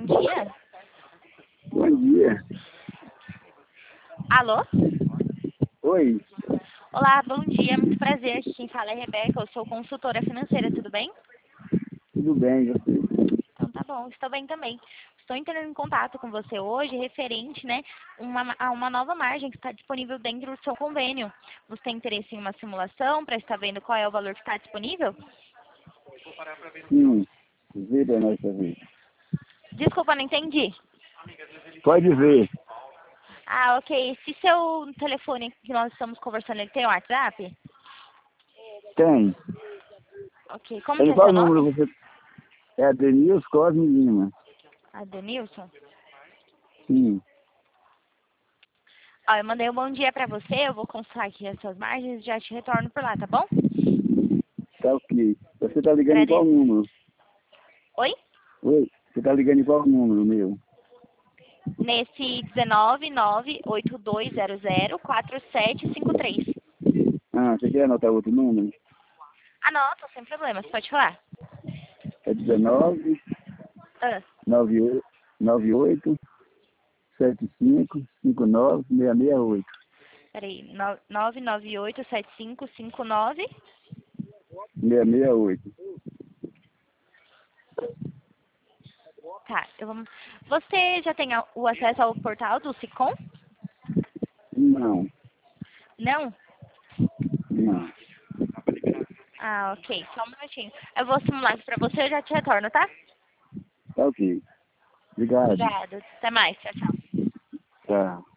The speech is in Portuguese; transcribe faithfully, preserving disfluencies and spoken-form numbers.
dia. Bom dia. Alô? Oi. Olá, bom dia, muito prazer. Quem fala é Rebeca, eu sou consultora financeira, tudo bem? Tudo bem, e você? Então tá bom, estou bem também. Estou entrando em contato com você hoje referente, né, uma, a uma nova margem que está disponível dentro do seu convênio. Você tem interesse em uma simulação para estar vendo qual é o valor que está disponível? Sim. Vê pra nós pra ver. Desculpa, não entendi. Pode ver. Ah, ok. Se seu telefone que nós estamos conversando, ele tem WhatsApp? Tem. Ok. Como que Tem é seu qual nome? número você... É Adenilson Cosme Lima. Adenilson? Sim. Ó, eu mandei um bom dia pra você, eu vou consultar aqui as suas margens e já te retorno por lá, tá bom? Tá ok. Você tá ligando em qual Agradeço. número? Oi? Oi. Você tá ligando em qual número meu? Nesse dezenove nove oito dois zero zero quatro sete cinco três. Ah, você quer anotar outro número? Anota, sem problemas, pode falar. É dezenove, Ah, noventa e oito, setenta e cinco, cinquenta e nove, seiscentos e sessenta e oito. peraí, nove nove oito sete cinco cinco nove. seiscentos e sessenta e oito. Tá, eu vou... Você já tem a- o acesso ao portal do Sicom? Não. Não? Não. Ah, ok, só um minutinho. Eu vou simular isso pra você e já te retorno, tá? Tá ok. Obrigado. Obrigada, até mais, tchau, tchau. Tá.